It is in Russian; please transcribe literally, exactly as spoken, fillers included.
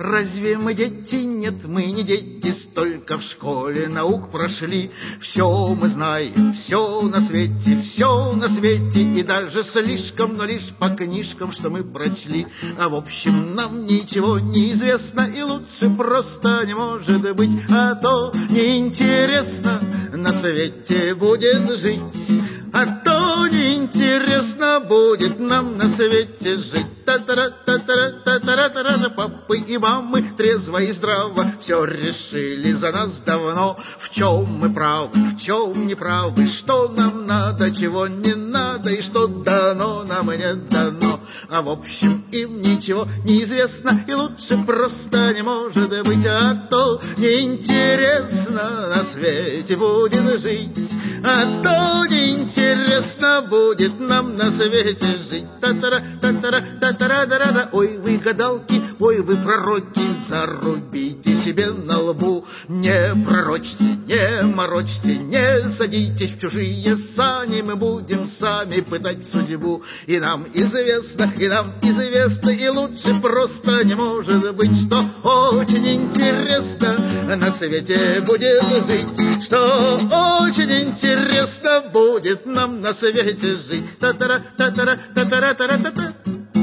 Разве мы дети? Нет, мы не дети, столько в школе наук прошли. Все мы знаем, все на свете, все на свете, и даже слишком, но лишь по книжкам, что мы прочли. А в общем нам ничего не известно, и лучше просто не может быть, а то неинтересно на свете будет жить. А то неинтересно будет нам на свете жить. Та-та-ра-та-та-ра-та-та-ра-та-ра. Папы и мамы трезво и здраво все решили за нас давно. В чем мы правы, в чем не правы, что нам надо, чего не надо, и что дано нам не дано. А в общем им ничего не известно, и лучше просто не может быть, а то неинтересно на свете будет жить. А то неинтересно будет нам на свете жить. Та-та-ра, та-та-ра, та-та-ра-да-ра-да. Ой, вы гадалки, ой, вы пророки, зарубите себе на лбу. Не пророчьте, не морочьте, не садитесь в чужие сани, мы будем сами пытать судьбу. И нам известно, и нам известно, и лучше просто не может быть, что очень интересно на свете будет жить, что очень интересно будет нам на свете жить. Та-та-ра, та-та-ра, та-та-ра, та-ра-та-та.